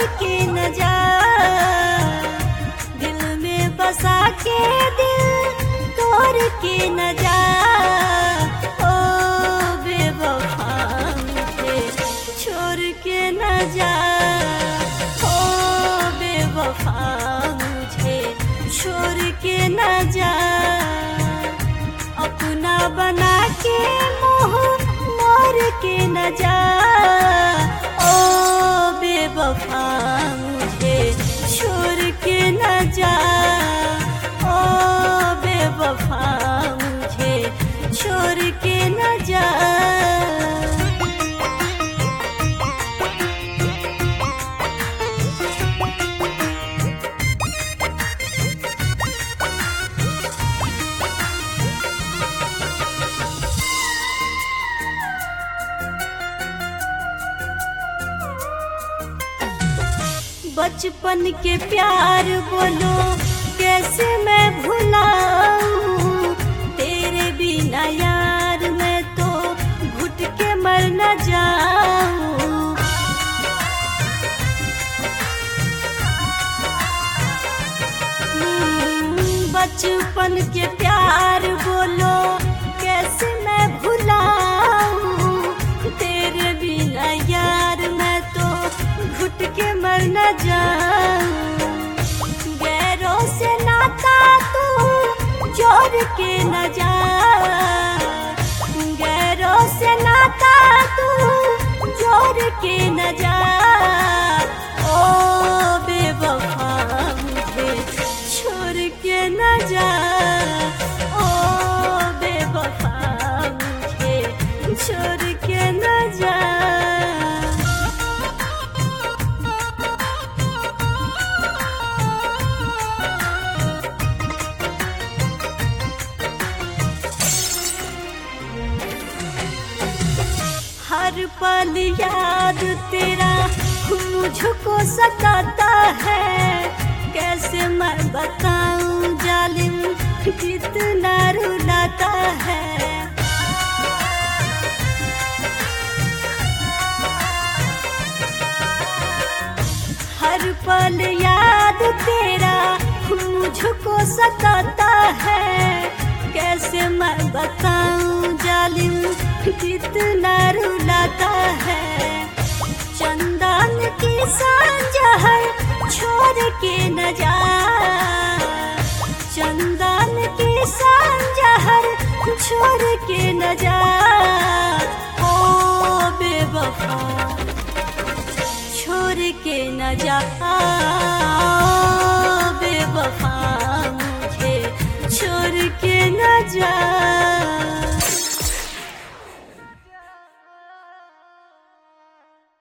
के न जा, दिल में बसा के दिल तोड़ के न जा। ओ बेवफा मुझे छोड़ के न जा, ओ बेवफा मुझे छोड़ के न जा। अपना बना के मोह मोर के न जा, ओ बेवफा मुझे छोड़ के न जा, ओ बेवफा मुझे छोड़ के न जा। बचपन के प्यार बोलो कैसे मैं भुलाऊं, तेरे बिना यार मैं तो घुट के मर न जाऊं। बचपन के प्यार बोलो कैसे मैं भुलाऊं, तेरे बिना यार मैं तो घुट के मर न जाऊं। गैरों से नाता तू जोड़ के न जा, गैरों से नाता तू जोड़ के न जा। ओ बेवफा मुझे छोड़ के न जा, ओ बेवफा मुझे छोड़ के न जा। हर पल याद तेरा मुझको सताता है, कैसे मैं बताऊं जालिम कितना रुलाता है। हर पल याद तेरा मुझको सताता है, कैसे मैं बताऊं जालिम कितना रुलाता है। चंदन की सांझ है छोड़ के न जा, चंदन की सांझ है छोड़ के न जा। ओ बेवफा छोड़ के न जा।